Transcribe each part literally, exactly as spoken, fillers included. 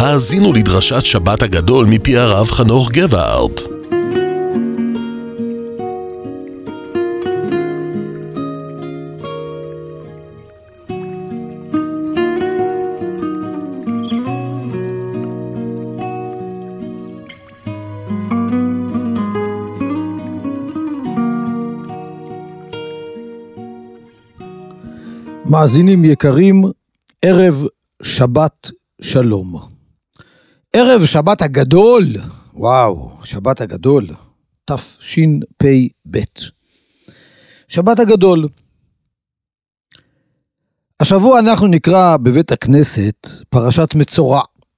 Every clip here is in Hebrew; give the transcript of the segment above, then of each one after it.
האזינו לדרשת שבת הגדול מפי הרב חנוך גבערט. מאזינים יקרים, ערב שבת שלום. ערב שבת הגדול, וואו, שבת הגדול, תשפ"ב. שבת הגדול. השבוע אנחנו נקרא בבית הכנסת פרשת מצורע.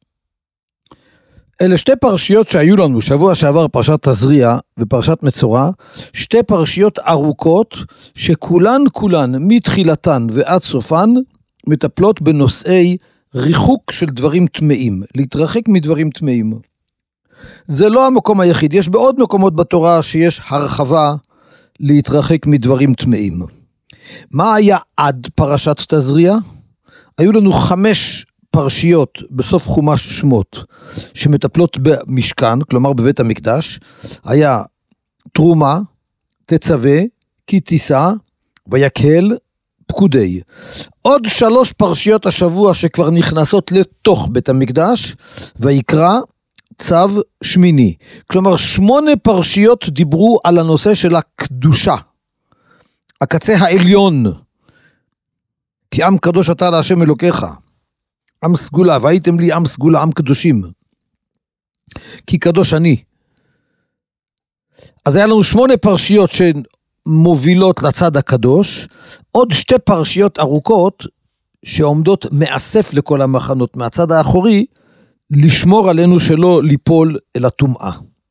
אלה שתי פרשיות שהיו לנו, שבוע שעבר פרשת תזריע ופרשת מצורע, שתי פרשיות ארוכות שכולן כולן מתחילתן ועד סופן מטפלות בנושאי ריחוק של דברים טמאים, להתרחק מדברים טמאים. זה לא המקום היחיד, יש בעוד מקומות בתורה שיש הרחבה להתרחק מדברים טמאים. מה היה עד פרשת תזריע? היו לנו חמש פרשיות בסוף חומש שמות שמטפלות במשכן, כלומר בבית המקדש. היה תרומה, תצווה, כי תישא, ויקהל, פקודי. עוד שלוש פרשיות השבוע שכבר נכנסות לתוך בית המקדש, ויקרא, צו, שמיני. כלומר שמונה פרשיות דיברו על הנושא של הקדושה, הקצה העליון. כי עם קדוש אתה להשם אלוקיך, עם סגולה, והייתם לי עם סגולה, עם קדושים, כי קדוש אני. אז היה לנו שמונה פרשיות שמובילות לצד הקדוש, עוד שתי פרשיות ארוכות שעומדות מאסף לכל המחנות מהצד האחורי, לשמור עלינו שלא ליפול אל הטומאה.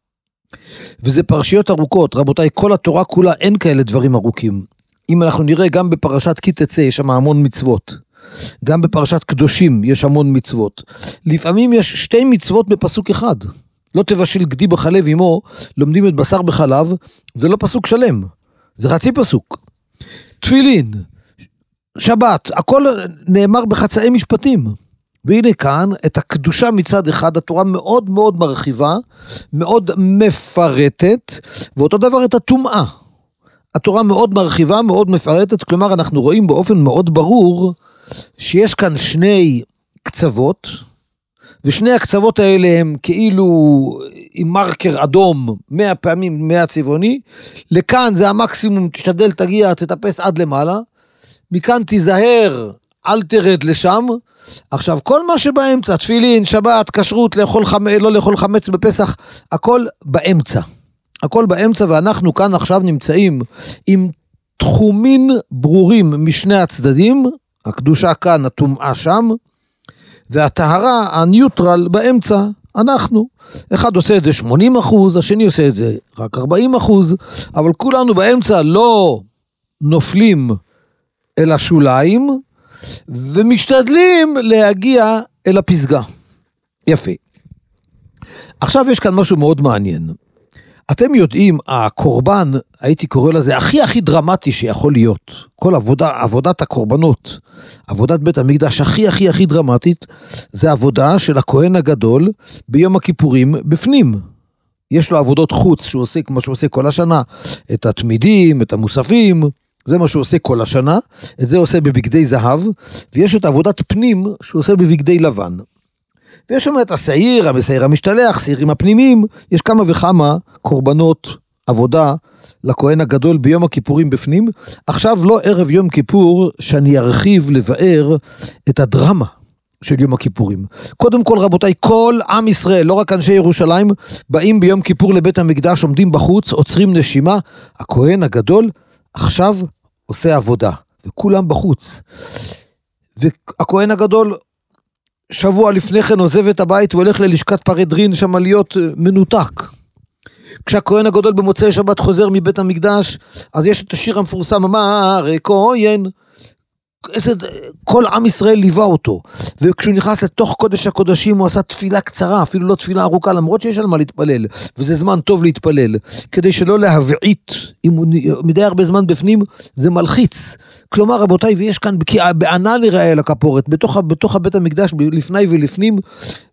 וזה פרשיות ארוכות, רבותיי, כל התורה כולה אין כאלה דברים ארוכים. אם אנחנו נראה גם בפרשת כי תצא יש שם המון מצוות, גם בפרשת קדושים יש המון מצוות. לפעמים יש שתי מצוות בפסוק אחד. לא תבשיל גדי בחלב עמו, לומדים את בשר בחלב, זה לא פסוק שלם, זה חצי פסוק. תפילין, שבת, הכל נאמר בחצאי משפטים. והנה כאן את הקדושה מצד אחד, התורה מאוד מאוד מרחיבה, מאוד מפרטת, ואותו דבר את הטומאה. התורה מאוד מרחיבה, מאוד מפרטת, כלומר אנחנו רואים באופן מאוד ברור, שיש כאן שני קצוות, ושני הקצוות האלה הם כאילו עם מרקר אדום, מאה פעמים מאה צבעוני, לכאן זה המקסימום, תשתדל תגיע, תטפס עד למעלה, מכאן תיזהר, אל תרד לשם. עכשיו כל מה שבאמצע, תפילין, שבת, כשרות, לאכול חמ... לא לאכול חמץ בפסח, הכל באמצע, הכל באמצע, ואנחנו כאן עכשיו נמצאים עם תחומים ברורים משני הצדדים, הקדושה כאן, הטומאה שם, והטהרה, הניוטרל באמצע, אנחנו. אחד עושה את זה שמונים אחוז, השני עושה את זה רק ארבעים אחוז, אבל כולנו באמצע לא נופלים אל השוליים, ומשתדלים להגיע אל הפסגה. יפה. עכשיו יש כאן משהו מאוד מעניין. אתם יודעים, הקורבן, הייתי קורא לזה, הכי הכי דרמטי שיכול להיות, כל עבודה, עבודת הקורבנות, עבודת בית המקדש הכי הכי הכי דרמטית, זה עבודה של הכהן הגדול ביום הכיפורים בפנים. יש לו עבודות חוץ שהוא עושה כמו שהוא עושה כל השנה, את התמידים, את המוספים, זה מה שהוא עושה כל השנה, את זה עושה בבגדי זהב, ויש את עבודת פנים שהוא עושה בבגדי לבן. ויש שם את השעיר, המסעיר המשתלח, שעירים הפנימיים, יש כמה וכמה קורבנות עבודה לכהן הגדול ביום הכיפורים בפנים. עכשיו לא ערב יום כיפור שאני ארחיב לבאר את הדרמה של יום הכיפורים. קודם כל רבותיי, כל עם ישראל, לא רק אנשי ירושלים, באים ביום כיפור לבית המקדש, עומדים בחוץ, עוצרים נשימה, הכהן הגדול עכשיו עושה עבודה, וכולם בחוץ. והכהן הגדול שבוע לפני כן עוזב את הבית והולך ללשכת פרדרין שם להיות מנותק. כשהכהן הגדול במוצאי שבת חוזר מבית המקדש, אז יש את השיר המפורסם, אמר כהן, כל עם ישראל ליווה אותו, וכשהוא נכנס לתוך קודש הקודשים הוא עשה תפילה קצרה, אפילו לא תפילה ארוכה, למרות שיש על מה להתפלל, וזה זמן טוב להתפלל, כדי שלא להבעית, אם הוא מדי הרבה זמן בפנים, זה מלחיץ. כלומר רבותיי, ויש כאן בענן נראה אל הכפורת, בתוך, בתוך הבית המקדש, לפני ולפנים,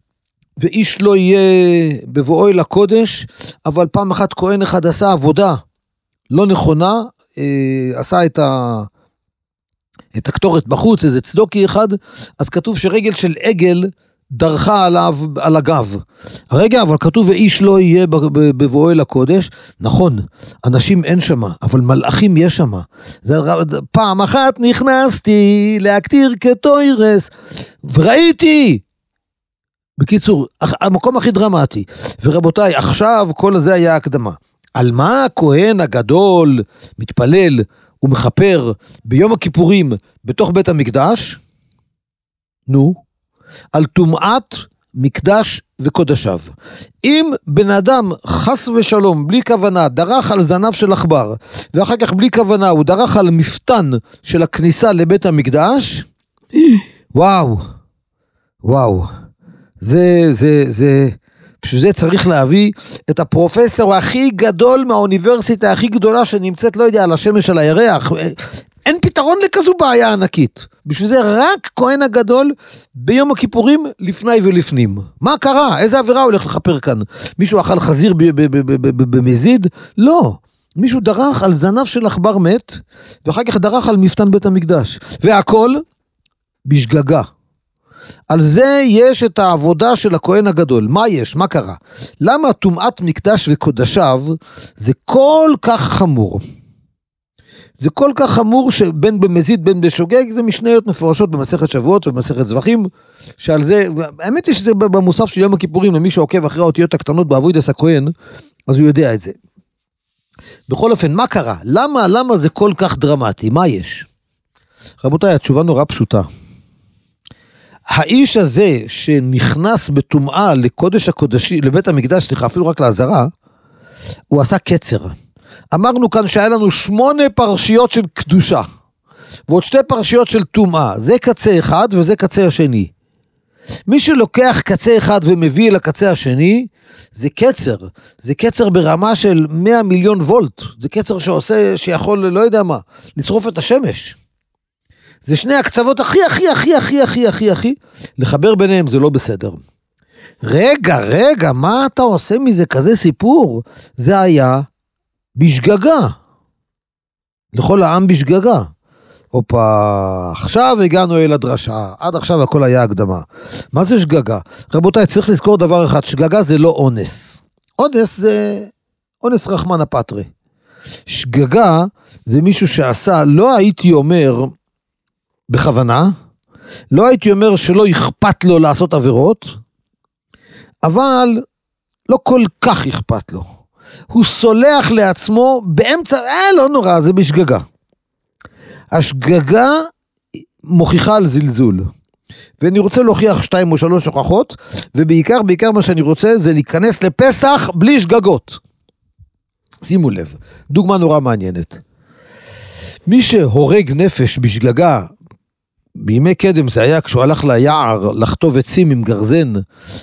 ואיש לא יהיה בבואו אל הקודש, אבל פעם אחת כהן אחד עשה עבודה לא נכונה, עשה את ה... את הקטורת בחוץ, איזה צדוקי אחד, אז כתוב שרגל של עגל דרכה עליו, על הגב. רגע, אבל כתוב ואיש לא יהיה בבואו אל הקודש, נכון, אנשים אין שמה, אבל מלאכים יש שמה. זה, פעם אחת נכנסתי להקטיר כתוירס, וראיתי, בקיצור, המקום הכי דרמטי, ורבותיי, עכשיו כל זה היה הקדמה. על מה הכהן הגדול מתפלל, הוא מחפר ביום הכיפורים בתוך בית המקדש, נו, על טומאת מקדש וקודשיו. אם בן אדם חס ושלום בלי כוונה דרך על זנב של עכבר, ואחר כך בלי כוונה הוא דרך על מפתן של הכניסה לבית המקדש, וואו, וואו, זה, זה, זה, בשביל זה צריך להביא את הפרופסור הכי גדול מהאוניברסיטה הכי גדולה שנמצאת, לא יודע, על השמש על הירח. אין פתרון לכזו בעיה ענקית. בשביל זה רק כהן הגדול ביום הכיפורים לפני ולפנים. מה קרה? איזה עבירה הולך לחפר כאן? מישהו אכל חזיר במזיד? לא. מישהו דרך על זנב של עכבר מת, ואחר כך דרך על מפתן בית המקדש. והכל בשגגה. על זה יש את העבודה של הכהן הגדול. מה יש? מה קרה? למה טומאת מקדש וקודשיו זה כל כך חמור? זה כל כך חמור שבין במזיד בין בשוגג, זה משניות מפורשות במסכת שבועות ובמסכת זבחים, שעל זה, האמת היא שזה במוסף של יום הכיפורים, למי שעוקב אחרי האותיות הקטנות בעבודת הכהן, אז הוא יודע את זה. בכל אופן, מה קרה? למה, למה זה כל כך דרמטי? מה יש? רבותיי, התשובה נורא פשוטה. האיש הזה שנכנס בטומאה לקודש הקודשי, לבית המקדש, סליחה, אפילו רק לעזרה, הוא עשה קצר. אמרנו כאן שהיה לנו שמונה פרשיות של קדושה, ועוד שתי פרשיות של טומאה. זה קצה אחד וזה קצה השני. מי שלוקח קצה אחד ומביא לקצה השני, זה קצר. זה קצר ברמה של מאה מיליון וולט. זה קצר שעושה, שיכול, לא יודע מה, לשרוף את השמש. זה שני הקצוות הכי, הכי, הכי, הכי, הכי, הכי, הכי, לחבר ביניהם זה לא בסדר. רגע, רגע, מה אתה עושה מזה כזה סיפור? זה היה בשגגה. לכל העם בשגגה. אופה, עכשיו הגענו אל הדרשה, עד עכשיו הכל היה הקדמה. מה זה שגגה? רבותיי, צריך לזכור דבר אחד, שגגה זה לא אונס. אונס זה אונס רחמן הפטרי. שגגה זה מישהו שעשה, לא הייתי אומר בכוונה, לא הייתי אומר שלא אכפת לו לעשות עבירות, אבל לא כל כך אכפת לו. הוא סולח לעצמו באמצע, אה לא נורא, זה בשגגה. השגגה מוכיחה על זלזול. ואני רוצה להוכיח שתיים או שלוש הוכחות, ובעיקר, בעיקר מה שאני רוצה זה להיכנס לפסח בלי שגגות. שימו לב, דוגמה נורא מעניינת. מי שהורג נפש בשגגה, בימי קדם זה היה כשהוא הלך ליער לחטוב עצים עם גרזן,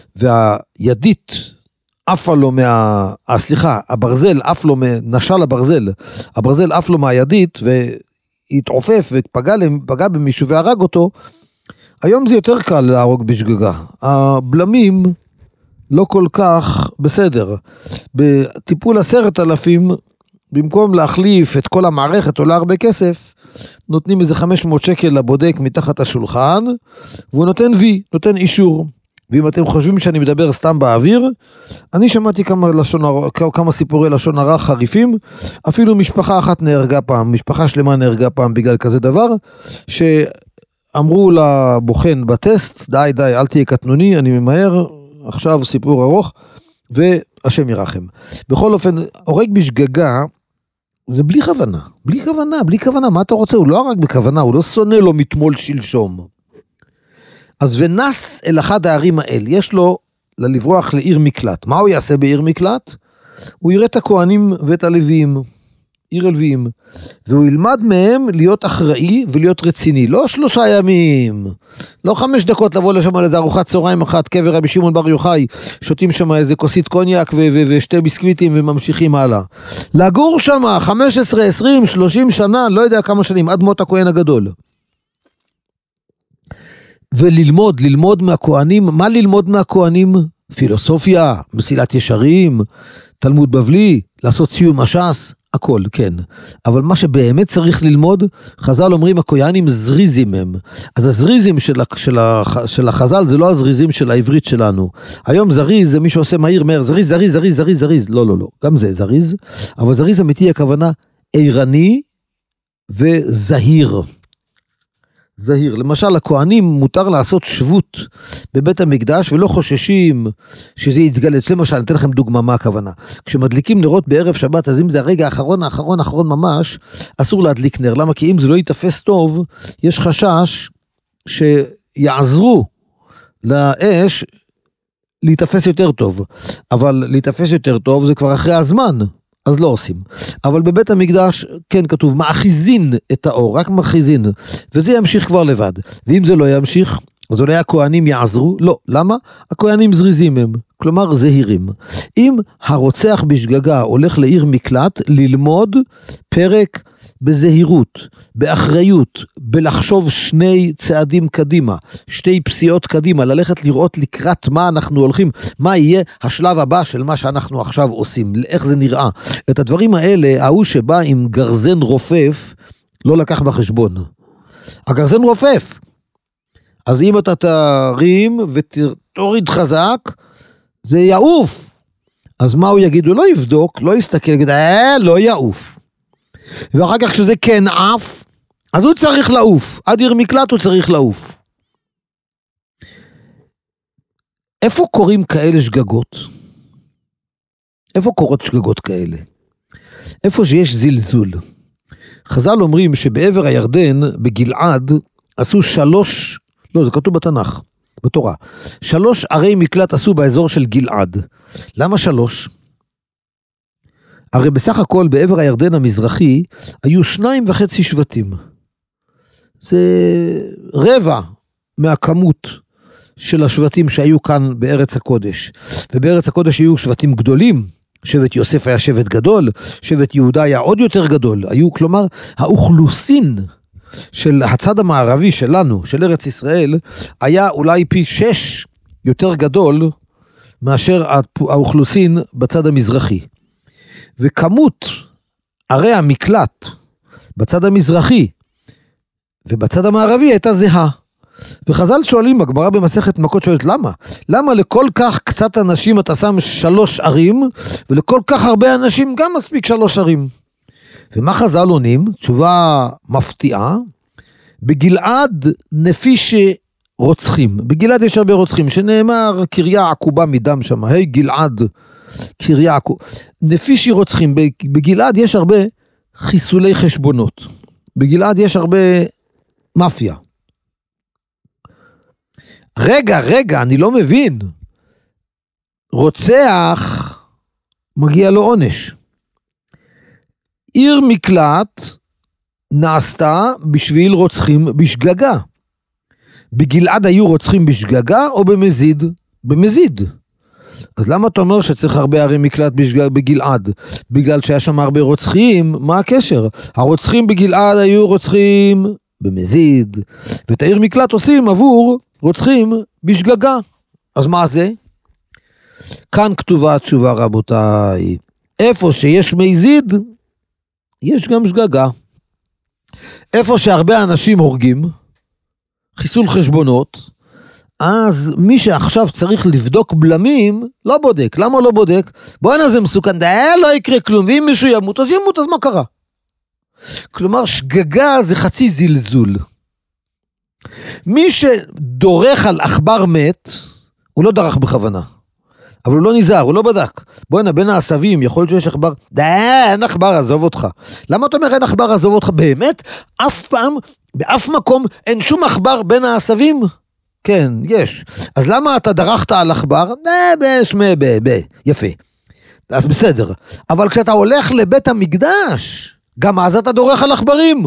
והידית עפה לו מה... סליחה, הברזל עף לו, נשל הברזל, הברזל עף לו מהידית, והתעופף ופגע פגע במישהו והרג אותו. היום זה יותר קל להרוג בשגגה. הבלמים לא כל כך בסדר. בטיפול עשרת אלפים, במקום להחליף את כל המערכת עולה הרבה כסף, נותנים איזה חמש מאות שקל לבודק מתחת השולחן, והוא נותן וי, נותן אישור. ואם אתם חושבים שאני מדבר סתם באוויר, אני שמעתי כמה, לשון, כמה סיפורי לשון הרע חריפים, אפילו משפחה אחת נהרגה פעם, משפחה שלמה נהרגה פעם בגלל כזה דבר, שאמרו לבוחן בטסט, די די, אל תהיה קטנוני, אני ממהר, עכשיו סיפור ארוך, והשם ירחם. בכל אופן, הורג בשגגה, זה בלי כוונה, בלי כוונה, בלי כוונה, מה אתה רוצה? הוא לא רק בכוונה, הוא לא שונא לו מתמול שלשום. אז ונס אל אחד הערים האל, יש לו לברוח לעיר מקלט. מה הוא יעשה בעיר מקלט? הוא יראה את הכהנים ואת הלוויים, עיר הלוויים, והוא ילמד מהם להיות אחראי ולהיות רציני. לא שלושה ימים, לא חמש דקות לבוא לשם על איזה ארוחת צהריים אחת, קבר רבי שמעון בר יוחאי, שותים שם איזה כוסית קוניאק ו- ו- ושתי ביסקוויטים וממשיכים הלאה. לגור שם חמש עשרה, עשרים, שלושים שנה, לא יודע כמה שנים, עד מות הכהן הגדול. וללמוד, ללמוד מהכהנים, מה ללמוד מהכהנים? פילוסופיה, מסילת ישרים, תלמוד בבלי, לעשות סיום הש"ס, הכל, כן. אבל מה שבאמת צריך ללמוד, חז"ל אומרים, הכויאנים זריזים הם. אז הזריזים של, של, של החז"ל, זה לא הזריזים של העברית שלנו. היום זריז זה מי שעושה מהיר מהר, זריז, זריז, זריז, זריז, זריז. לא, לא, לא. גם זה זריז. אבל זריז אמיתי הכוונה עירני וזהיר. זהיר. למשל, הכהנים מותר לעשות שבות בבית המקדש, ולא חוששים שזה יתגלץ. למשל, אני אתן לכם דוגמה מה הכוונה. כשמדליקים נרות בערב שבת, אז אם זה הרגע האחרון, האחרון, האחרון ממש, אסור להדליק נר. למה? כי אם זה לא יתפס טוב, יש חשש שיעזרו לאש להתאפס יותר טוב. אבל להתאפס יותר טוב זה כבר אחרי הזמן. אז לא עושים. אבל בבית המקדש, כן כתוב, מאחיזין את האור, רק מאחיזין, וזה ימשיך כבר לבד. ואם זה לא ימשיך, אז אולי הכהנים יעזרו? לא. למה? הכהנים זריזים הם, כלומר זהירים. אם הרוצח בשגגה הולך לעיר מקלט, ללמוד פרק בזהירות, באחריות, בלחשוב שני צעדים קדימה, שתי פסיעות קדימה, ללכת לראות לקראת מה אנחנו הולכים, מה יהיה השלב הבא של מה שאנחנו עכשיו עושים, איך זה נראה. את הדברים האלה, ההוא שבא עם גרזן רופף, לא לקח בחשבון. הגרזן רופף. אז אם אתה תרים ותוריד חזק, זה יעוף. אז מה הוא יגיד? הוא לא יבדוק, לא יסתכל, יגיד, אה, לא יעוף. ואחר כך כשזה כן עף, אז הוא צריך לעוף. עד עיר מקלט הוא צריך לעוף. איפה קוראים כאלה שגגות? איפה קורות שגגות כאלה? איפה שיש זלזול. חז"ל אומרים שבעבר הירדן, בגלעד, עשו שלוש, לא, זה כתוב בתנ"ך, בתורה. שלוש ערי מקלט עשו באזור של גלעד. למה שלוש? הרי בסך הכל בעבר הירדן המזרחי היו שניים וחצי שבטים. זה רבע מהכמות של השבטים שהיו כאן בארץ הקודש. ובארץ הקודש היו שבטים גדולים. שבט יוסף היה שבט גדול, שבט יהודה היה עוד יותר גדול. היו, כלומר, האוכלוסין של הצד המערבי שלנו, של ארץ ישראל, היה אולי פי שש יותר גדול מאשר האוכלוסין בצד המזרחי. וכמות ערי המקלט בצד המזרחי ובצד המערבי הייתה זהה. וחז"ל שואלים, הגמרא במסכת מכות שואלת, למה? למה לכל כך קצת אנשים אתה שם שלוש ערים, ולכל כך הרבה אנשים גם מספיק שלוש ערים? ומה חז"ל עונים? תשובה מפתיעה, בגלעד נפיש רוצחים. בגלעד יש הרבה רוצחים, שנאמר קריה עקובה מדם שם, היי גלעד, קריה עקובה. נפישי רוצחים, בגלעד יש הרבה חיסולי חשבונות. בגלעד יש הרבה מאפיה. רגע, רגע, אני לא מבין. רוצח, מגיע לו עונש. עיר מקלט נעשתה בשביל רוצחים בשגגה. בגלעד היו רוצחים בשגגה או במזיד? במזיד. אז למה אתה אומר שצריך הרבה ערי מקלט בגלעד? בגלל שהיה שם הרבה רוצחים, מה הקשר? הרוצחים בגלעד היו רוצחים במזיד, ואת העיר מקלט עושים עבור רוצחים בשגגה. אז מה זה? כאן כתובה התשובה, רבותיי. איפה שיש מזיד, יש גם שגגה. איפה שהרבה אנשים הורגים, חיסול חשבונות, אז מי שעכשיו צריך לבדוק בלמים, לא בודק. למה לא בודק? בואי זה מסוכן, דה, לא יקרה כלום, ואם מישהו ימות, אז ימות, אז מה קרה? כלומר, שגגה זה חצי זלזול. מי שדורך על עכבר מת, הוא לא דרך בכוונה. אבל הוא לא נזהר, הוא לא בדק. בואי נה, בין העשבים, יכול להיות שיש עכבר, דה, אין עכבר, עזוב אותך. למה אתה אומר אין עכבר, עזוב אותך? באמת? אף פעם, באף מקום, אין שום עכבר בין העשבים? כן, יש. אז למה אתה דרכת על עכבר? דה, בשמי, ב, ב, יפה. אז בסדר. אבל כשאתה הולך לבית המקדש, גם אז אתה דורך על עכברים.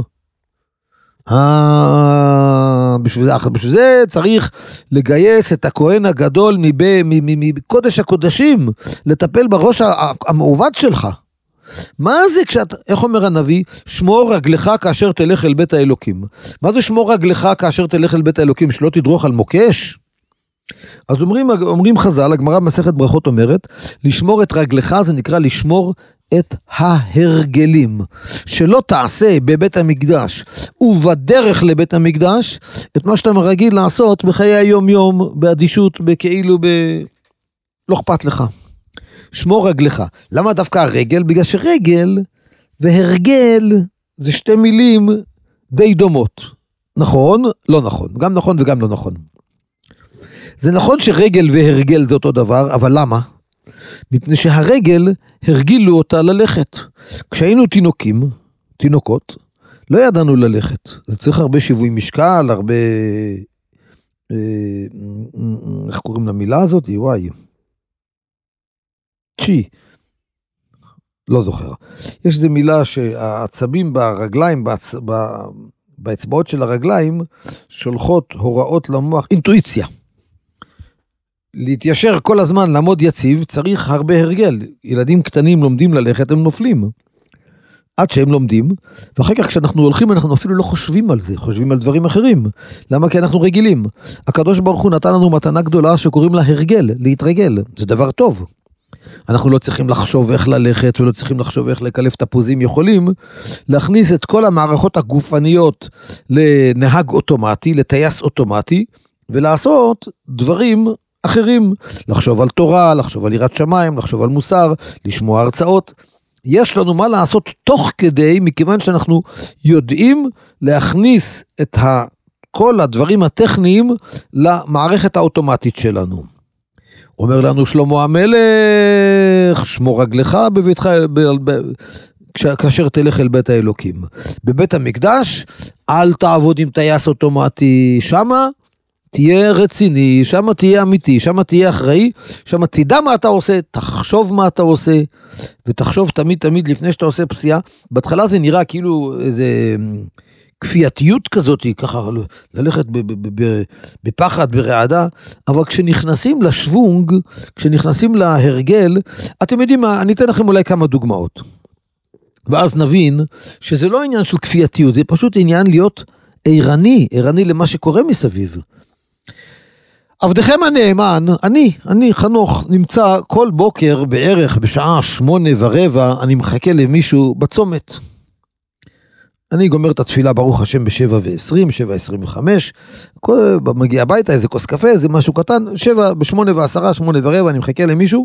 אה, בשביל זה, בשביל זה צריך לגייס את הכהן הגדול מקודש הקודשים, לטפל בראש המעוות שלך. מה זה כשאתה, איך אומר הנביא? שמור רגלך כאשר תלך אל בית האלוקים. מה זה שמור רגלך כאשר תלך אל בית האלוקים? שלא תדרוך על מוקש? אז אומרים, אומרים חז"ל, הגמרא במסכת ברכות אומרת, לשמור את רגלך זה נקרא לשמור את ההרגלים, שלא תעשה בבית המקדש ובדרך לבית המקדש את מה שאתה רגיל לעשות בחיי היום יום, באדישות, בכאילו, ב... לא אכפת לך. שמור רגלך. למה דווקא הרגל? בגלל שרגל והרגל זה שתי מילים די דומות. נכון? לא נכון. גם נכון וגם לא נכון. זה נכון שרגל והרגל זה אותו דבר, אבל למה? מפני שהרגל הרגילו אותה ללכת. כשהיינו תינוקים, תינוקות, לא ידענו ללכת. זה צריך הרבה שיווי משקל, הרבה... איך קוראים למילה הזאת? וואי. צ'י. לא זוכר. יש איזו מילה שהעצבים ברגליים, בהצ... באצבעות של הרגליים, שולחות הוראות למוח, אינטואיציה. להתיישר כל הזמן, לעמוד יציב, צריך הרבה הרגל. ילדים קטנים לומדים ללכת, הם נופלים. עד שהם לומדים, ואחר כך כשאנחנו הולכים, אנחנו אפילו לא חושבים על זה, חושבים על דברים אחרים. למה? כי אנחנו רגילים. הקדוש ברוך הוא נתן לנו מתנה גדולה שקוראים לה הרגל, להתרגל. זה דבר טוב. אנחנו לא צריכים לחשוב איך ללכת, ולא צריכים לחשוב איך לקלף תפוזים, יכולים להכניס את כל המערכות הגופניות לנהג אוטומטי, לטייס אוטומטי, ולעשות דברים אחרים, לחשוב על תורה, לחשוב על יראת שמיים, לחשוב על מוסר, לשמוע הרצאות. יש לנו מה לעשות תוך כדי, מכיוון שאנחנו יודעים להכניס את ה, כל הדברים הטכניים למערכת האוטומטית שלנו. אומר לנו שלמה המלך, שמור רגלך בביתך, ב, ב, כאשר תלך אל בית האלוקים. בבית המקדש, אל תעבוד עם טייס אוטומטי, שמה תהיה רציני, שמה תהיה אמיתי, שמה תהיה אחראי, שמה תדע מה אתה עושה, תחשוב מה אתה עושה, ותחשוב תמיד תמיד לפני שאתה עושה פסיעה. בהתחלה זה נראה כאילו איזה כפייתיות כזאת, ככה ללכת בפחד, ברעדה, אבל כשנכנסים לשוונג, כשנכנסים להרגל, אתם יודעים מה, אני אתן לכם אולי כמה דוגמאות. ואז נבין שזה לא עניין של כפייתיות, זה פשוט עניין להיות עירני, עירני למה שקורה מסביב. עבדכם הנאמן, אני, אני חנוך, נמצא כל בוקר בערך בשעה שמונה ורבע, אני מחכה למישהו בצומת. אני גומר את התפילה ברוך השם בשבע ועשרים, שבע עשרים וחמש, מגיע הביתה איזה כוס קפה, איזה משהו קטן, שבע, בשמונה ועשרה, שמונה ורבע, אני מחכה למישהו,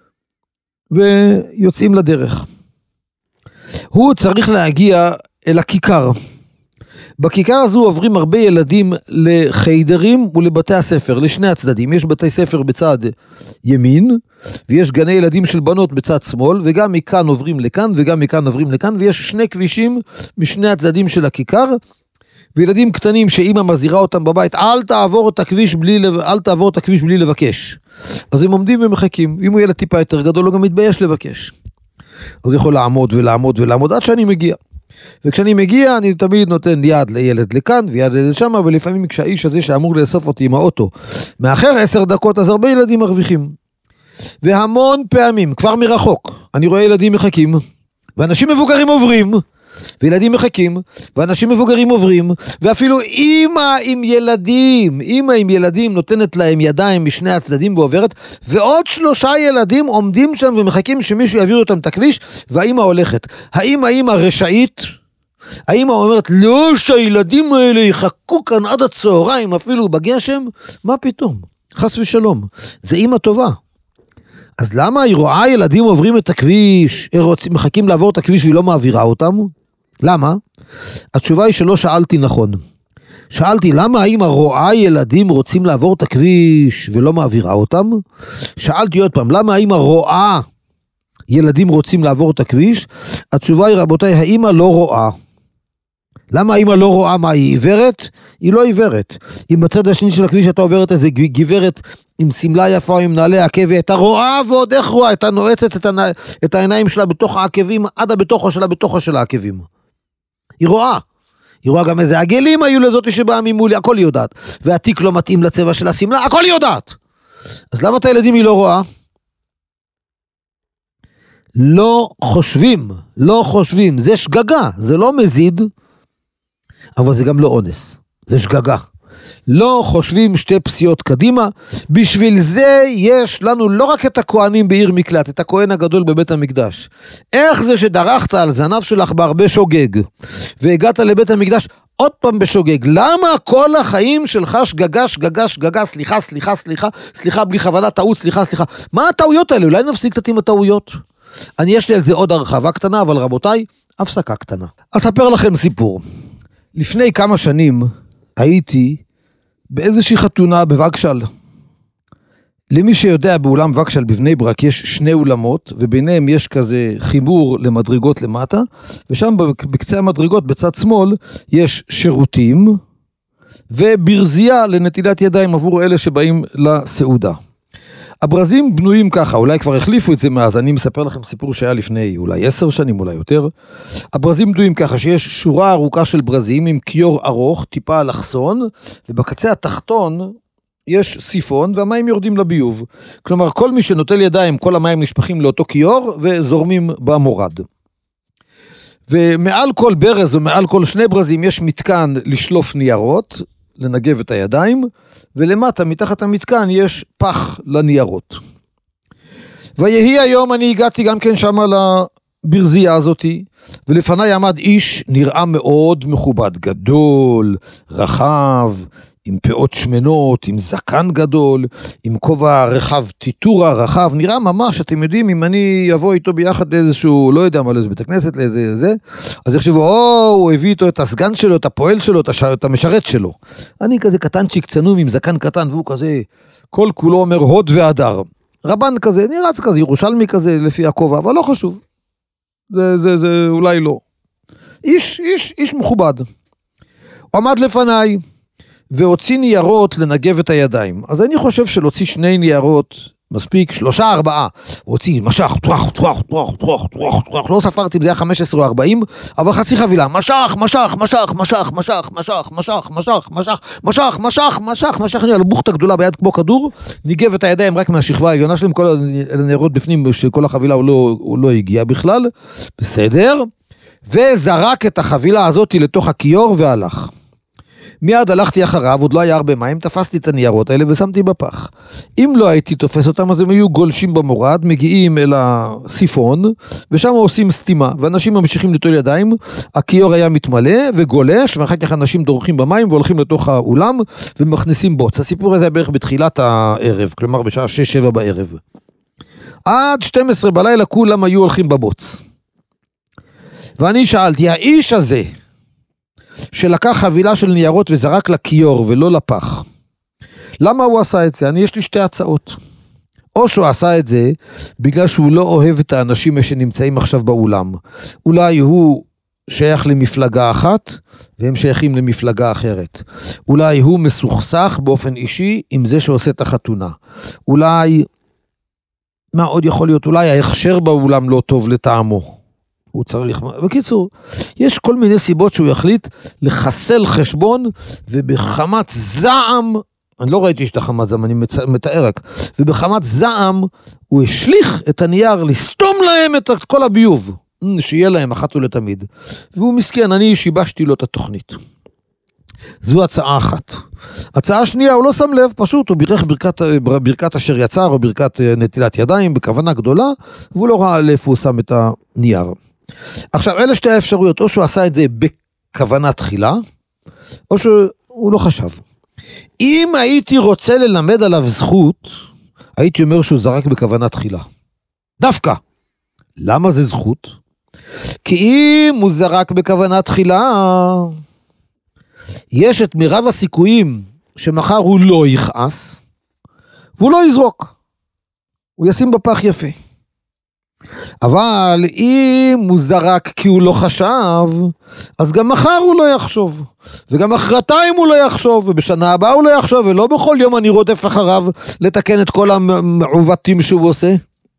ויוצאים לדרך. הוא צריך להגיע אל הכיכר. בכיכר הזו עוברים הרבה ילדים לחיידרים ולבתי הספר, לשני הצדדים. יש בתי ספר בצד ימין, ויש גני ילדים של בנות בצד שמאל, וגם מכאן עוברים לכאן, וגם מכאן עוברים לכאן, ויש שני כבישים משני הצדדים של הכיכר, וילדים קטנים שאמא מזהירה אותם בבית, אל תעבור את הכביש בלי, אל תעבור את הכביש בלי לבקש. אז הם עומדים ומחכים, אם הוא ילד טיפה יותר גדול, הוא גם מתבייש לבקש. אז יכול לעמוד ולעמוד ולעמוד עד שאני מגיע. וכשאני מגיע, אני תמיד נותן יד לילד לכאן ויד לילד שם, ולפעמים כשהאיש הזה שאמור לאסוף אותי עם האוטו מאחר עשר דקות, אז הרבה ילדים מרוויחים. והמון פעמים, כבר מרחוק, אני רואה ילדים מחכים, ואנשים מבוגרים עוברים, וילדים מחכים, ואנשים מבוגרים עוברים, ואפילו אמא עם ילדים, אמא עם ילדים נותנת להם ידיים משני הצדדים ועוברת, ועוד שלושה ילדים עומדים שם ומחכים שמישהו יעביר אותם את הכביש, והאמא הולכת. האמא אמא רשאית, האמא אומרת, לא שהילדים האלה יחכו כאן עד הצהריים, אפילו בגשם, מה פתאום? חס ושלום, זה אמא טובה. אז למה היא רואה ילדים עוברים את הכביש, רוצים, מחכים לעבור את הכביש והיא לא מעבירה אותם? למה? התשובה היא שלא שאלתי נכון. שאלתי למה האמא רואה ילדים רוצים לעבור את הכביש ולא מעבירה אותם? שאלתי עוד פעם, למה האמא רואה ילדים רוצים לעבור את הכביש? התשובה היא רבותיי, האמא לא רואה. למה האמא לא רואה? מה, היא עיוורת? היא לא עיוורת. אם בצד השני של הכביש אתה עוברת איזה גברת עם סמלה יפה או עם נעלי עקבי, אתה רואה ועוד איך רואה, אתה נועצת את, הנע... את העיניים שלה בתוך העקבים, עד הבתוכו שלה בתוכו של העקבים. היא רואה. היא רואה גם איזה עגלים היו לזאת שבאה ממולי, הכל היא יודעת. והתיק לא מתאים לצבע של הסמלה, הכל היא יודעת. אז למה את הילדים היא לא רואה? לא חושבים, לא חושבים, זה שגגה, זה לא מזיד, אבל זה גם לא אונס, זה שגגה. לא חושבים שתי פסיעות קדימה, בשביל זה יש לנו לא רק את הכהנים בעיר מקלט, את הכהן הגדול בבית המקדש. איך זה שדרכת על זנב שלך בהרבה שוגג, והגעת לבית המקדש עוד פעם בשוגג? למה כל החיים שלך שגגה, שגגה, שגגה, סליחה, סליחה, סליחה, סליחה, בלי כוונה, טעות, סליחה, סליחה. מה הטעויות האלה? אולי נפסיק קצת עם הטעויות? אני יש לי על זה עוד הרחבה קטנה, אבל רבותיי, הפסקה קטנה. אספר לכם סיפור. לפני כמה שנים הייתי באיזושהי חתונה בווגשל. למי שיודע, באולם וגשל בבני ברק יש שני אולמות, וביניהם יש כזה חיבור למדרגות למטה, ושם בקצה המדרגות בצד שמאל יש שירותים, וברזייה לנטילת ידיים עבור אלה שבאים לסעודה. הברזים בנויים ככה, אולי כבר החליפו את זה מאז, אני מספר לכם סיפור שהיה לפני אולי עשר שנים, אולי יותר. הברזים בנויים ככה שיש שורה ארוכה של ברזים עם קיור ארוך, טיפה אלכסון, ובקצה התחתון יש סיפון והמים יורדים לביוב. כלומר, כל מי שנוטל ידיים, כל המים נשפכים לאותו קיור וזורמים במורד. ומעל כל ברז ומעל כל שני ברזים יש מתקן לשלוף ניירות, לנגב את הידיים, ולמטה, מתחת המתקן, יש פח לניירות. ויהי היום, אני הגעתי גם כן שם לברזייה הזאת, ולפניי עמד איש נראה מאוד מכובד, גדול, רחב, עם פאות שמנות, עם זקן גדול, עם כובע רחב, טיטורה רחב, נראה ממש, אתם יודעים, אם אני אבוא איתו ביחד לאיזשהו, לא יודע מה, לאיזה בית הכנסת, לאיזה זה, אז יחשבו, או, הוא הביא איתו את הסגן שלו, את הפועל שלו, את המשרת שלו. אני כזה קטנצ'יק צנום עם זקן קטן, והוא כזה, כל כולו אומר הוד והדר. רבן כזה, נראה כזה, ירושלמי כזה, לפי הכובע, אבל לא חשוב. זה, זה, זה אולי לא. איש, איש, איש מכובד. עמד לפניי, והוציא ניירות לנגב את הידיים. אז אני חושב שלהוציא שני ניירות, מספיק, שלושה, ארבעה. הוא הוציא, משך, טרוח, טרוח, טרוח, טרוח, טרוח, טרוח, לא ספרתי אם זה היה חמש עשרה או ארבעים, אבל חצי חבילה, משך, משך, משך, משך, משך, משך, משך, משך, משך, משך, משך, משך, משך, אני על בוכתה גדולה ביד כמו כדור, ניגב את הידיים רק מהשכבה העליונה שלהם, כל הניירות בפנים של כל החבילה הוא לא, הוא לא הגיע בכלל, בסדר, וזרק את החבילה הזאת לתוך הכיור והלך. מיד הלכתי אחריו, עוד לא היה הרבה מים, תפסתי את הניירות האלה ושמתי בפח. אם לא הייתי תופס אותם, אז הם היו גולשים במורד, מגיעים אל הסיפון, ושם עושים סתימה, ואנשים ממשיכים ליטול ידיים, הכיור היה מתמלא וגולש, ואחר כך אנשים דורכים במים והולכים לתוך האולם, ומכניסים בוץ. הסיפור הזה היה בערך בתחילת הערב, כלומר בשעה שש שבע בערב. עד שתים עשרה בלילה כולם היו הולכים בבוץ. ואני שאלתי, האיש הזה, שלקח חבילה של ניירות וזרק לכיור ולא לפח, למה הוא עשה את זה? אני יש לי שתי הצעות. או שהוא עשה את זה בגלל שהוא לא אוהב את האנשים שנמצאים עכשיו באולם. אולי הוא שייך למפלגה אחת והם שייכים למפלגה אחרת. אולי הוא מסוכסך באופן אישי עם זה שעושה את החתונה. אולי, מה עוד יכול להיות? אולי ההכשר באולם לא טוב לטעמו. הוא צריך, בקיצור, יש כל מיני סיבות שהוא יחליט לחסל חשבון, ובחמת זעם, אני לא ראיתי את החמת זעם, אני מתאר רק, ובחמת זעם הוא השליך את הנייר לסתום להם את כל הביוב, שיהיה להם אחת ולתמיד. והוא מסכן, אני שיבשתי לו את התוכנית. זו הצעה אחת. הצעה שנייה, הוא לא שם לב, פשוט, הוא בירך ברכת, ברכת אשר יצר, או ברכת נטילת ידיים, בכוונה גדולה, והוא לא ראה לאיפה הוא שם את הנייר. עכשיו, אלה שתי האפשרויות, או שהוא עשה את זה בכוונה תחילה, או שהוא לא חשב. אם הייתי רוצה ללמד עליו זכות, הייתי אומר שהוא זרק בכוונה תחילה. דווקא. למה זה זכות? כי אם הוא זרק בכוונה תחילה, יש את מירב הסיכויים שמחר הוא לא יכעס, והוא לא יזרוק. הוא ישים בפח יפה. אבל אם הוא זרק כי הוא לא חשב, אז גם מחר הוא לא יחשוב, וגם אחרתיים הוא לא יחשוב, ובשנה הבאה הוא לא יחשוב, ולא בכל יום אני רודף אחריו לתקן את כל המעוותים שהוא עושה.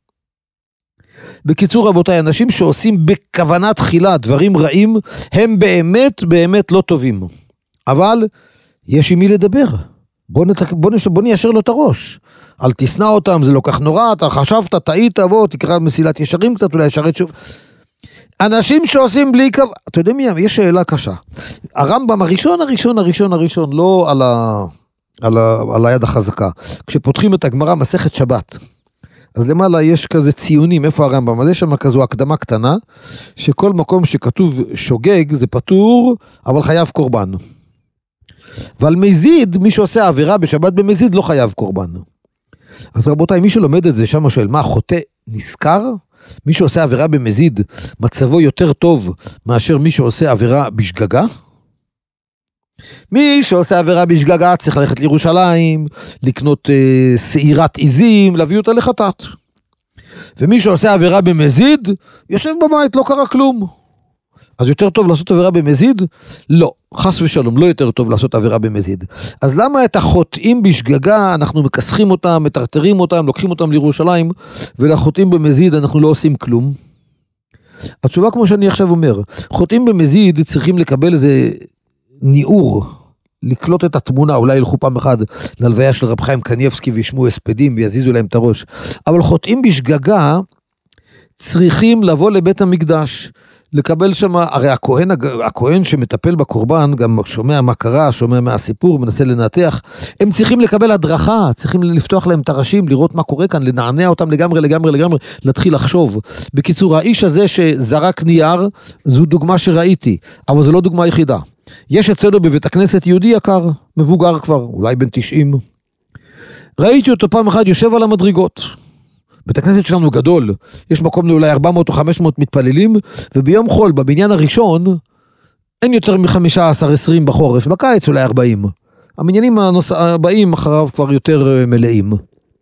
בקיצור רבותיי, אנשים שעושים בכוונה תחילה דברים רעים, הם באמת באמת לא טובים. אבל יש עם מי לדבר. בוא, נת... בוא, נש... בוא ניישר לו את הראש. אל תסנע אותם, זה לא כך נורא, אתה חשבת, טעית, בוא, תקרא מסילת ישרים קצת, אולי ישרת שוב. אנשים שעושים בלי כוונה, אתה יודע מי, יש שאלה קשה. הרמב"ם הראשון, הראשון, הראשון, הראשון, לא על, ה, על, ה, על היד החזקה. כשפותחים את הגמרא, מסכת שבת. אז למעלה יש כזה ציונים, איפה הרמב"ם? אז יש שם כזו הקדמה קטנה, שכל מקום שכתוב שוגג זה פטור, אבל חייב קורבן. ועל מזיד, מי שעושה עבירה בשבת במזיד לא חייב קורבן. אז רבותיי, מי שלומד את זה שם שואל, מה, חוטא נזכר? מי שעושה עבירה במזיד, מצבו יותר טוב מאשר מי שעושה עבירה בשגגה? מי שעושה עבירה בשגגה צריך ללכת לירושלים, לקנות אה, שעירת עיזים, להביא אותה לחטאת. ומי שעושה עבירה במזיד, יושב בבית, לא קרה כלום. אז יותר טוב לעשות עבירה במזיד? לא, חס ושלום, לא יותר טוב לעשות עבירה במזיד. אז למה את החוטאים בשגגה, אנחנו מקסחים אותם, מטרטרים אותם, לוקחים אותם לירושלים, ולחוטאים במזיד אנחנו לא עושים כלום? התשובה כמו שאני עכשיו אומר, חוטאים במזיד צריכים לקבל איזה ניעור, לקלוט את התמונה, אולי ילכו פעם אחד ללוויה של רב חיים קניבסקי וישמעו הספדים ויזיזו להם את הראש. אבל חוטאים בשגגה צריכים לבוא לבית המקדש, לקבל שם, הרי הכהן, הכהן שמטפל בקורבן, גם שומע מה קרה, שומע מה הסיפור, מנסה לנתח, הם צריכים לקבל הדרכה, צריכים לפתוח להם את הראשים, לראות מה קורה כאן, לנענע אותם לגמרי, לגמרי, לגמרי, להתחיל לחשוב. בקיצור, האיש הזה שזרק נייר, זו דוגמה שראיתי, אבל זו לא דוגמה יחידה. יש אצלנו בבית הכנסת יהודי יקר, מבוגר כבר, אולי בן תשעים. ראיתי אותו פעם אחת יושב על המדרגות. בית הכנסת שלנו גדול, יש מקום לאולי ארבע מאות או חמש מאות מתפללים, וביום חול, בבניין הראשון, אין יותר מ-חמישה עשר עשרים בחורף, בקיץ אולי ארבעים. המניינים הבאים אחריו כבר יותר מלאים.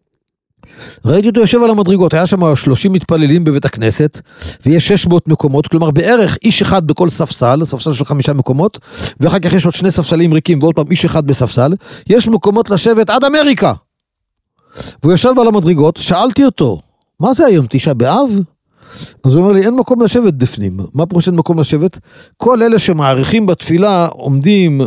ראיתי אותו יושב על המדרגות, היה שם שלושים מתפללים בבית הכנסת, ויש שש מאות מקומות, כלומר בערך איש אחד בכל ספסל, ספסל של חמישה מקומות, ואחר כך יש עוד שני ספסלים ריקים, ועוד פעם איש אחד בספסל, יש מקומות לשבת עד אמריקה. והוא יושב על המדרגות, שאלתי אותו, מה זה היום, תשעה באב? אז הוא אומר לי, אין מקום לשבת בפנים. מה פירוש אין מקום לשבת? כל אלה שמעריכים בתפילה עומדים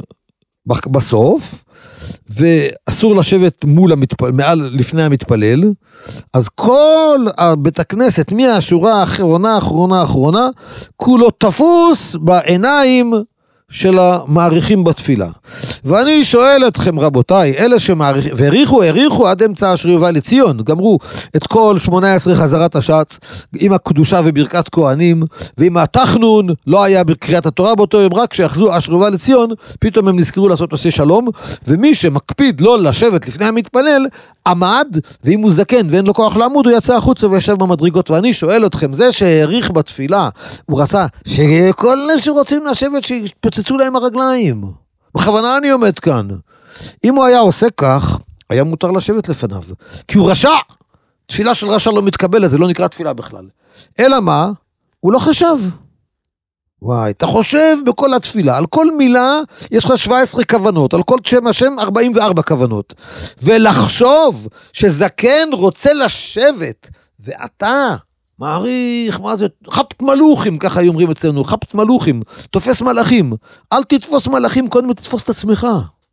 בסוף, ואסור לשבת מול המתפל, מעל לפני המתפלל, אז כל בית הכנסת, מהשורה האחרונה, האחרונה, האחרונה, כולו תפוס בעיניים של המעריכים בתפילה. ואני שואל אתכם רבותיי, אלה שמעריכים, והעריכו, העריכו עד אמצע אשרי ובא לציון, גמרו את כל שמונה עשרה חזרת השץ, עם הקדושה וברכת כהנים, ועם התחנון, לא היה בקריאת התורה באותו יום, רק כשיחזו אשרי ובא לציון, פתאום הם נזכרו לעשות עושה שלום, ומי שמקפיד לא לשבת לפני המתפלל, עמד, ואם הוא זקן ואין לו כוח לעמוד, הוא יצא החוצה וישב במדרגות. ואני שואל אתכם, זה שהעריך בתפילה, הוא רצה שכל אלה שרוצים לשבת שיפוצצו להם הרגליים. בכוונה אני עומד כאן. אם הוא היה עושה כך, היה מותר לשבת לפניו. כי הוא רשע. תפילה של רשע לא מתקבלת, זה לא נקרא תפילה בכלל. אלא מה? הוא לא חשב. וואי, אתה חושב בכל התפילה, על כל מילה יש לך שבע עשרה כוונות, על כל שם השם ארבעים וארבע כוונות. ולחשוב שזקן רוצה לשבת, ואתה מעריך, מה זה? חפת מלוכים, ככה אומרים אצלנו, חפת מלוכים, תופס מלאכים. אל תתפוס מלאכים, קודם תתפוס את עצמך.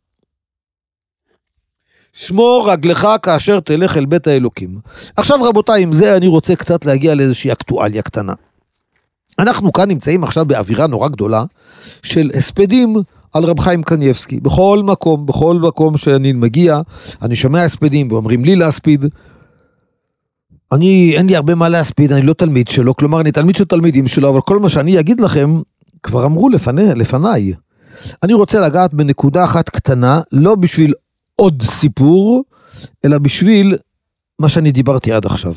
שמור רגלך כאשר תלך אל בית האלוקים. עכשיו רבותיי, עם זה אני רוצה קצת להגיע לאיזושהי אקטואליה קטנה. אנחנו כאן נמצאים עכשיו באווירה נורא גדולה של הספדים על רב חיים קניבסקי. בכל מקום, בכל מקום שאני מגיע, אני שומע הספדים ואומרים לי להספיד. אני, אין לי הרבה מה להספיד, אני לא תלמיד שלו, כלומר אני תלמיד של תלמידים שלו, אבל כל מה שאני אגיד לכם, כבר אמרו לפני, לפניי. אני רוצה לגעת בנקודה אחת קטנה, לא בשביל עוד סיפור, אלא בשביל מה שאני דיברתי עד עכשיו.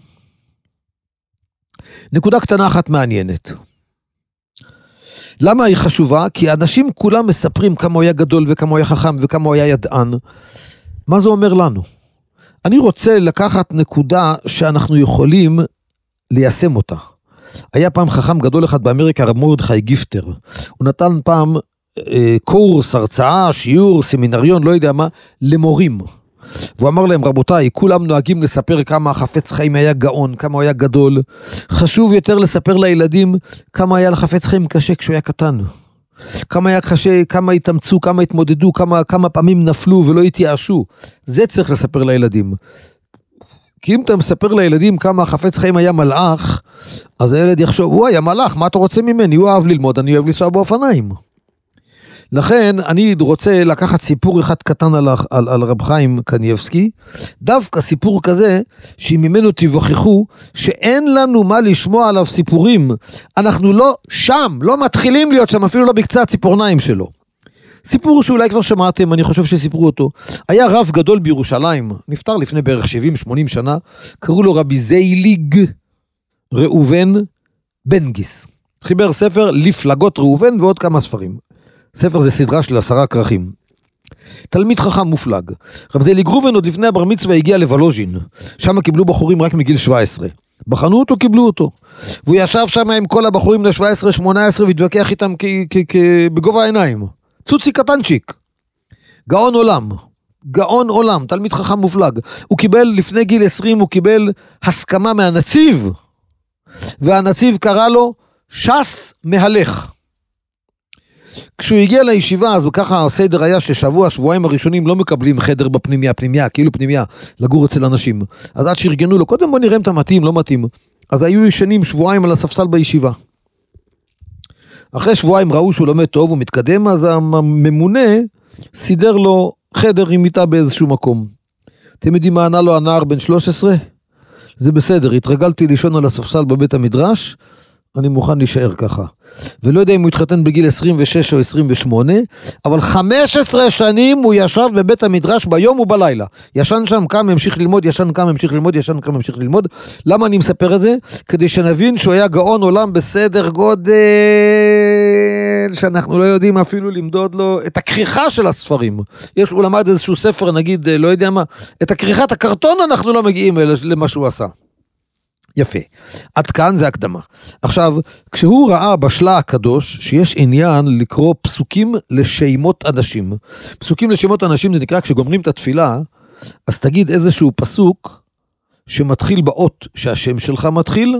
נקודה קטנה אחת מעניינת. למה היא חשובה? כי אנשים כולם מספרים כמה הוא היה גדול וכמה הוא היה חכם וכמה הוא היה ידען. מה זה אומר לנו? אני רוצה לקחת נקודה שאנחנו יכולים ליישם אותה. היה פעם חכם גדול אחד באמריקה, רב מרדכי גיפטר. הוא נתן פעם אה, קורס, הרצאה, שיעור, סמינריון, לא יודע מה, למורים. והוא אמר להם, רבותיי, כולם נוהגים לספר כמה החפץ חיים היה גאון, כמה הוא היה גדול. חשוב יותר לספר לילדים כמה היה לחפץ חיים קשה כשהוא היה קטן. כמה היה קשה, כמה התאמצו, כמה התמודדו, כמה, כמה פעמים נפלו ולא התייאשו. זה צריך לספר לילדים. כי אם אתה מספר לילדים כמה חפץ חיים היה מלאך, אז הילד יחשוב, וואי, המלאך, מה אתה רוצה ממני? הוא אוהב ללמוד, אני אוהב לנסוע באופניים. לכן אני רוצה לקחת סיפור אחד קטן על, על, על רב חיים קניבסקי, דווקא סיפור כזה שממנו תיווכחו שאין לנו מה לשמוע עליו סיפורים, אנחנו לא שם, לא מתחילים להיות שם, אפילו לא בקצת ציפורניים שלו. סיפור שאולי כבר שמעתם, אני חושב שסיפרו אותו, היה רב גדול בירושלים, נפטר לפני בערך שבעים שמונים שנה, קראו לו רבי זייליג ראובן בנגיס, חיבר ספר לפלגות ראובן ועוד כמה ספרים. ספר זה סדרה של עשרה כרכים. תלמיד חכם מופלג. רב זייליג ראובן עוד לפני הבר מצווה הגיע לוולוז'ין. שם קיבלו בחורים רק מגיל שבע עשרה. בחנו אותו, קיבלו אותו. והוא ישב שם עם כל הבחורים ל-שבע עשרה שמונה עשרה והתווכח איתם בגובה העיניים. צוצי קטנצ'יק. גאון עולם. גאון עולם. תלמיד חכם מופלג. הוא קיבל לפני גיל עשרים, הוא קיבל הסכמה מהנציב. והנציב קרא לו שס מהלך. כשהוא הגיע לישיבה, אז ככה הסדר היה ששבוע, שבועיים הראשונים לא מקבלים חדר בפנימיה, פנימיה, כאילו פנימיה, לגור אצל אנשים. אז עד שארגנו לו, קודם בוא נראה אם אתה מתאים, לא מתאים. אז היו ישנים שבועיים על הספסל בישיבה. אחרי שבועיים ראו שהוא לומד טוב, הוא מתקדם, אז הממונה סידר לו חדר עם מיטה באיזשהו מקום. אתם יודעים מה ענה לו הנער בן שלוש עשרה? זה בסדר, התרגלתי לישון על הספסל בבית המדרש, אני מוכן להישאר ככה. ולא יודע אם הוא התחתן בגיל עשרים ושש או עשרים ושמונה, אבל חמש עשרה שנים הוא ישב בבית המדרש ביום ובלילה. ישן שם, קם, המשיך ללמוד, ישן קם, המשיך ללמוד, ישן קם, המשיך ללמוד. למה אני מספר את זה? כדי שנבין שהוא היה גאון עולם בסדר גודל, שאנחנו לא יודעים אפילו למדוד לו את הכריכה של הספרים. יש, הוא למד איזשהו ספר, נגיד, לא יודע מה, את הכריכת הקרטון אנחנו לא מגיעים למה שהוא עשה. יפה. עד כאן זה הקדמה. עכשיו, כשהוא ראה בשלה הקדוש שיש עניין לקרוא פסוקים לשמות אנשים. פסוקים לשמות אנשים זה נקרא כשגומרים את התפילה, אז תגיד איזשהו פסוק שמתחיל באות שהשם שלך מתחיל,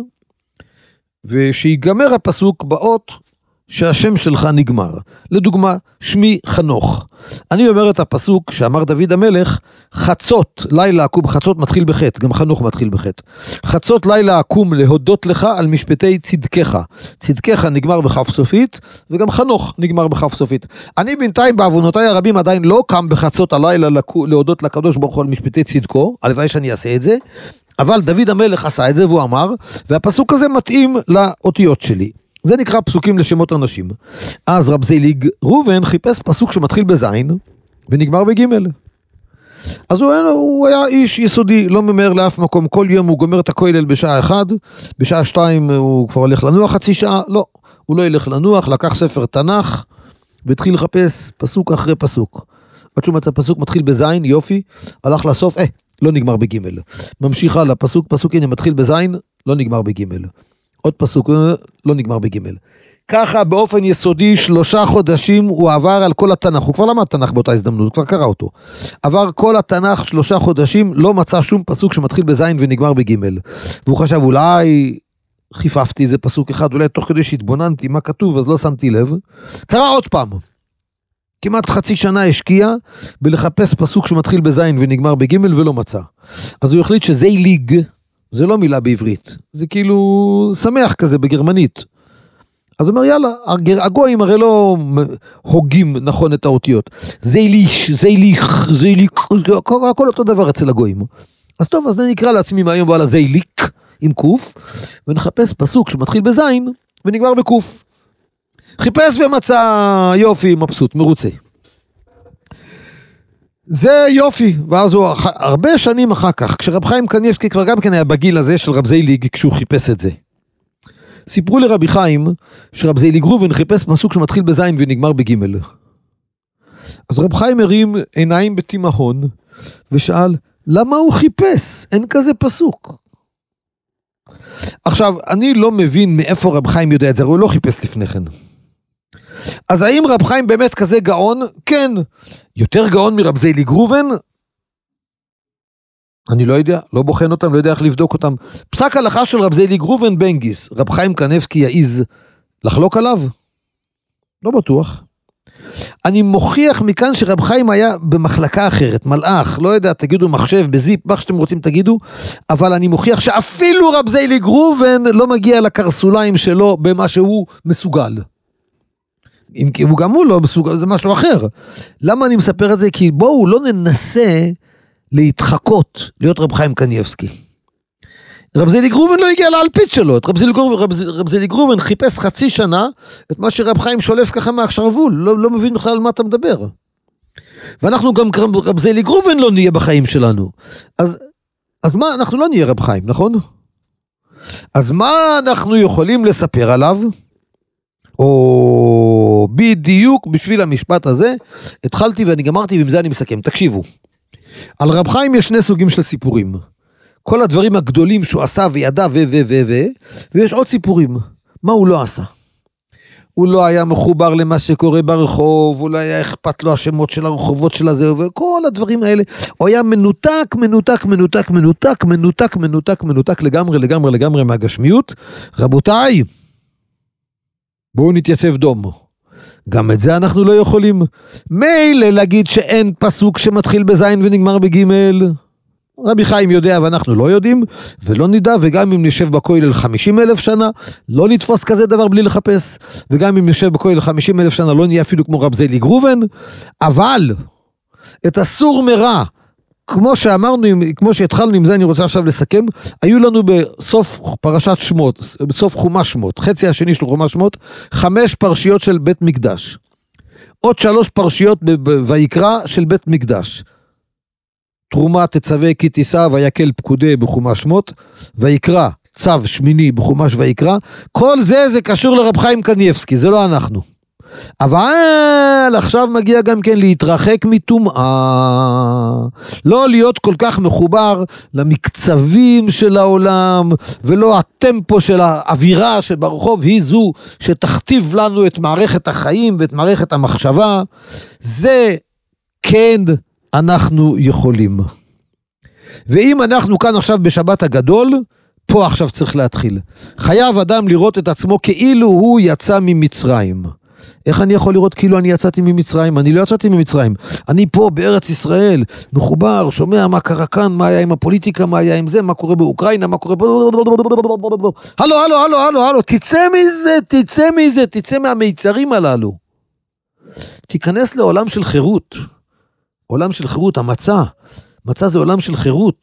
ושיגמר הפסוק באות שהשם שלך נגמר. לדוגמה, שמי חנוך. אני אומר את הפסוק שאמר דוד המלך, חצות לילה עקום, חצות מתחיל בחטא, גם חנוך מתחיל בחטא. חצות לילה עקום להודות לך על משפטי צדקך. צדקך נגמר בכף סופית, וגם חנוך נגמר בכף סופית. אני בינתיים בעוונותיי הרבים עדיין לא קם בחצות הלילה להודות לקדוש ברוך הוא על משפטי צדקו, הלוואי שאני אעשה את זה, אבל דוד המלך עשה את זה והוא אמר, והפסוק הזה מתאים לאותיות שלי. זה נקרא פסוקים לשמות אנשים. אז רב זייליג ראובן חיפש פסוק שמתחיל בזין ונגמר בגימל. אז הוא, הוא היה איש יסודי, לא ממהר לאף מקום, כל יום הוא גומר את הכולל בשעה אחד, בשעה שתיים הוא כבר הולך לנוח חצי שעה, לא, הוא לא ילך לנוח, לקח ספר תנ"ך והתחיל לחפש פסוק אחרי פסוק. עד שהוא מצא פסוק מתחיל בזין, יופי, הלך לסוף, אה, לא נגמר בגימל. ממשיך הלאה, פסוק, פסוק, הנה מתחיל בזין, לא נגמר בגימל. עוד פסוק, לא נגמר בגימל. ככה באופן יסודי, שלושה חודשים הוא עבר על כל התנ"ך, הוא כבר למד תנ"ך באותה הזדמנות, הוא כבר קרא אותו. עבר כל התנ"ך שלושה חודשים, לא מצא שום פסוק שמתחיל בזין ונגמר בגימל. והוא חשב, אולי חיפפתי איזה פסוק אחד, אולי תוך כדי שהתבוננתי מה כתוב, אז לא שמתי לב. קרא עוד פעם. כמעט חצי שנה השקיע בלחפש פסוק שמתחיל בזין ונגמר בגימל ולא מצא. אז הוא החליט שזייליג, זה לא מילה בעברית, זה כאילו שמח כזה בגרמנית. אז הוא אומר יאללה, הגויים הרי לא הוגים נכון את האותיות. זייליש, זייליך, זייליק, הכל אותו דבר אצל הגויים. אז טוב, אז נקרא לעצמי מהיום ועלה זייליק עם קוף, ונחפש פסוק שמתחיל בזין ונגמר בקוף. חיפש ומצא, יופי, מבסוט, מרוצה. זה יופי, ואז הוא הרבה שנים אחר כך, כשרב חיים קניבסקי כבר גם כן היה בגיל הזה של רב זייליג, כשהוא חיפש את זה. סיפרו לרבי חיים שרב זייליג ראובן חיפש פסוק שמתחיל בזין ונגמר בגימל. אז רב חיים הרים עיניים בתימהון ושאל, למה הוא חיפש? אין כזה פסוק. עכשיו, אני לא מבין מאיפה רב חיים יודע את זה, הוא לא חיפש לפני כן. אז האם רב חיים באמת כזה גאון? כן. יותר גאון מרב זייליג ראובן? אני לא יודע, לא בוחן אותם, לא יודע איך לבדוק אותם. פסק הלכה של רב זייליג ראובן בנגיס, רב חיים קניבסקי יעיז לחלוק עליו? לא בטוח. אני מוכיח מכאן שרב חיים היה במחלקה אחרת, מלאך, לא יודע, תגידו מחשב, בזיפ, מה שאתם רוצים תגידו, אבל אני מוכיח שאפילו רב זייליג ראובן לא מגיע לקרסוליים שלו במה שהוא מסוגל. אם הוא גם הוא לא מסוגל, זה משהו אחר. למה אני מספר את זה? כי בואו לא ננסה להתחקות, להיות רב חיים קניבסקי. רב זייליג ראובן לא הגיע לאלפית שלו, רב זייליג ראובן, רב זייליג ראובן חיפש חצי שנה את מה שרב חיים שולף ככה מהשרוול, לא, לא מבין בכלל על מה אתה מדבר. ואנחנו גם רב זייליג ראובן לא נהיה בחיים שלנו. אז, אז מה, אנחנו לא נהיה רב חיים, נכון? אז מה אנחנו יכולים לספר עליו? או בדיוק בשביל המשפט הזה, התחלתי ואני גמרתי ועם זה אני מסכם. תקשיבו, על רב חיים יש שני סוגים של סיפורים. כל הדברים הגדולים שהוא עשה וידע ו ו ו ו ויש עוד סיפורים. מה הוא לא עשה? הוא לא היה מחובר למה שקורה ברחוב, הוא לא היה אכפת לו השמות של הרחובות של הזה, וכל הדברים האלה. הוא היה מנותק, מנותק, מנותק, מנותק, מנותק, מנותק, מנותק לגמרי, לגמרי, לגמרי מהגשמיות. רבותיי, בואו נתייצב דום. גם את זה אנחנו לא יכולים. מילא להגיד שאין פסוק שמתחיל בזין ונגמר בגימל. רבי חיים יודע ואנחנו לא יודעים, ולא נדע, וגם אם נשב בכולל חמישים אלף שנה, לא נתפוס כזה דבר בלי לחפש, וגם אם נשב בכולל חמישים אלף שנה, לא נהיה אפילו כמו רב זייליג ראובן, אבל את הסור מרע, כמו שאמרנו, כמו שהתחלנו עם זה, אני רוצה עכשיו לסכם, היו לנו בסוף פרשת שמות, בסוף חומש שמות, חצי השני של חומש שמות, חמש פרשיות של בית מקדש, עוד שלוש פרשיות ויקרא של בית מקדש, תרומה תצווה כי תישא ויקל פקודה בחומש שמות, ויקרא צו שמיני בחומש ויקרא, כל זה זה קשור לרב חיים קניבסקי, זה לא אנחנו. אבל עכשיו מגיע גם כן להתרחק מטומאה, לא להיות כל כך מחובר למקצבים של העולם, ולא הטמפו של האווירה שברחוב היא זו שתכתיב לנו את מערכת החיים ואת מערכת המחשבה. זה כן אנחנו יכולים. ואם אנחנו כאן עכשיו בשבת הגדול, פה עכשיו צריך להתחיל. חייב אדם לראות את עצמו כאילו הוא יצא ממצרים. איך אני יכול לראות כאילו אני יצאתי ממצרים? אני לא יצאתי ממצרים. אני פה בארץ ישראל, מחובר, שומע מה קרה כאן, מה היה עם הפוליטיקה, מה היה עם זה, מה קורה באוקראינה, מה קורה... הלו, הלו, הלו, הלו, הלו, תצא מזה, תצא מזה, תצא מהמיצרים הללו. תיכנס לעולם של חירות. עולם של חירות, המצע. מצע זה עולם של חירות.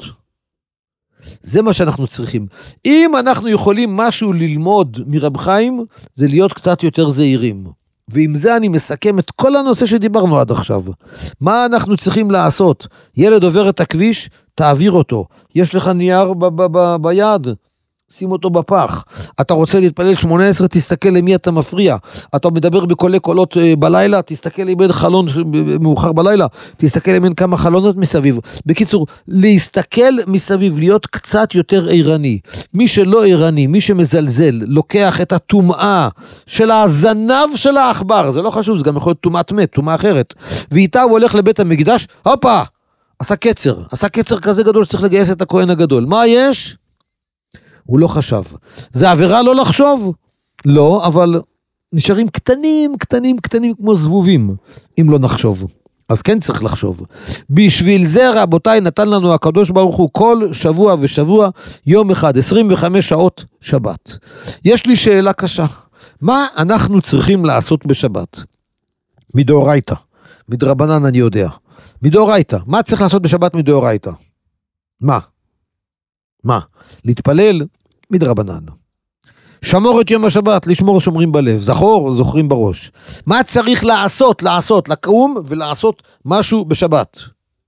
זה מה שאנחנו צריכים. אם אנחנו יכולים משהו ללמוד מרב חיים, זה להיות קצת יותר זהירים. ועם זה אני מסכם את כל הנושא שדיברנו עד עכשיו. מה אנחנו צריכים לעשות? ילד עובר את הכביש, תעביר אותו. יש לך נייר ב- ב- ב- ביד, שים אותו בפח. אתה רוצה להתפלל שמונה עשרה, תסתכל למי אתה מפריע. אתה מדבר בקולי קולות בלילה, תסתכל למי חלון מאוחר בלילה, תסתכל למי כמה חלונות מסביב. בקיצור, להסתכל מסביב, להיות קצת יותר עירני. מי שלא עירני, מי שמזלזל, לוקח את הטומאה של הזנב של האחבר, זה לא חשוב, זה גם יכול להיות טומאת מת, טומאה אחרת. ואיתה הוא הולך לבית המקדש, הופה, עשה קצר, עשה קצר כזה גדול שצריך לגייס את הכהן הגדול. מה יש? הוא לא חשב. זה עבירה לא לחשוב? לא, אבל נשארים קטנים, קטנים, קטנים כמו זבובים, אם לא נחשוב. אז כן צריך לחשוב. בשביל זה רבותיי נתן לנו הקדוש ברוך הוא כל שבוע ושבוע, יום אחד, עשרים וחמש שעות שבת. יש לי שאלה קשה. מה אנחנו צריכים לעשות בשבת? מדאורייתא. מדרבנן אני יודע. מדאורייתא. מה צריך לעשות בשבת מדאורייתא? מה? מה? להתפלל מדרבנן. שמור את יום השבת, לשמור שומרים בלב, זכור, זוכרים בראש. מה צריך לעשות? לעשות, לקום ולעשות משהו בשבת.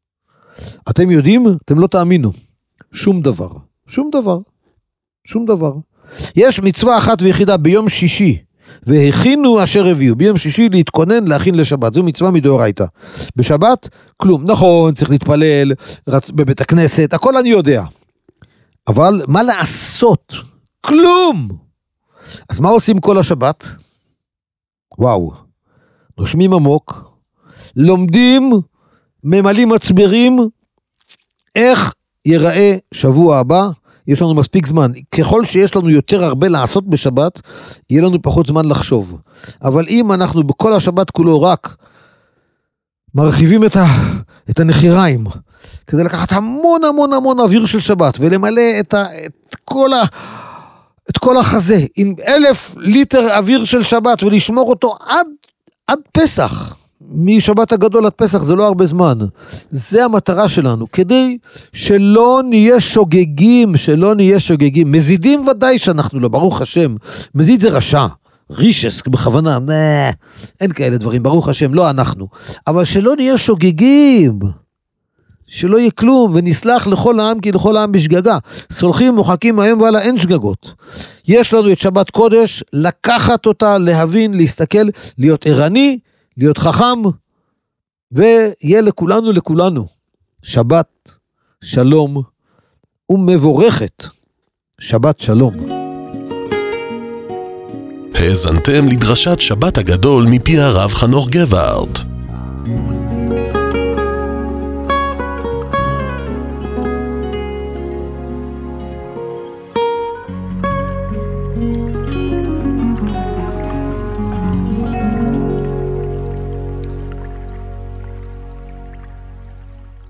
אתם יודעים? אתם לא תאמינו. שום דבר. שום דבר. שום דבר. יש מצווה אחת ויחידה ביום שישי, והכינו אשר הביאו, ביום שישי להתכונן, להכין לשבת, זו מצווה מדאורייתא. בשבת, כלום. נכון, צריך להתפלל בבית הכנסת, הכל אני יודע. אבל מה לעשות? כלום! אז מה עושים כל השבת? וואו, נושמים עמוק, לומדים, ממלאים מצברים, איך ייראה שבוע הבא, יש לנו מספיק זמן. ככל שיש לנו יותר הרבה לעשות בשבת, יהיה לנו פחות זמן לחשוב. אבל אם אנחנו בכל השבת כולו רק מרחיבים את, ה, את הנחיריים, כדי לקחת המון המון המון אוויר של שבת, ולמלא את, ה, את, כל, ה, את כל החזה, עם אלף ליטר אוויר של שבת, ולשמור אותו עד, עד פסח, משבת הגדול עד פסח, זה לא הרבה זמן. זה המטרה שלנו, כדי שלא נהיה שוגגים, שלא נהיה שוגגים. מזידים ודאי שאנחנו לא, ברוך השם. מזיד זה רשע, רישס בכוונה, נה, אין כאלה דברים, ברוך השם, לא אנחנו. אבל שלא נהיה שוגגים, שלא יהיה כלום, ונסלח לכל העם, כי לכל העם בשגגה. סולחים, מוחקים היום ועלה, אין שגגות. יש לנו את שבת קודש, לקחת אותה, להבין, להסתכל, להיות ערני, להיות חכם, ויהיה לכולנו, לכולנו, שבת שלום ומבורכת. שבת שלום. האזנתם לדרשת שבת הגדול מפי הרב חנוך גבערט.